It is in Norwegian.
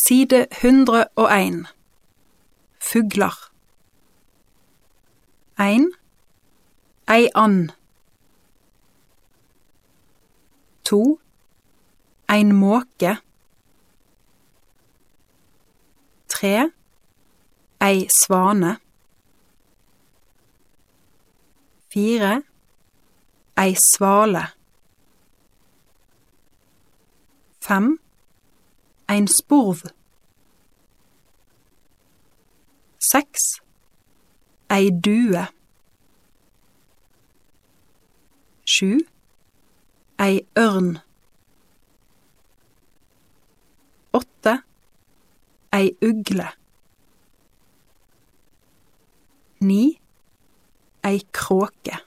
Side 101. Fuglar. 1. Ei and. 2. Ein måke. 3. Ei svane. 4. Ei svale. 5. Ein spurv. 6. Ei due. 7. Ei ørn. 8. Ei ugle. 9. Ei kråke.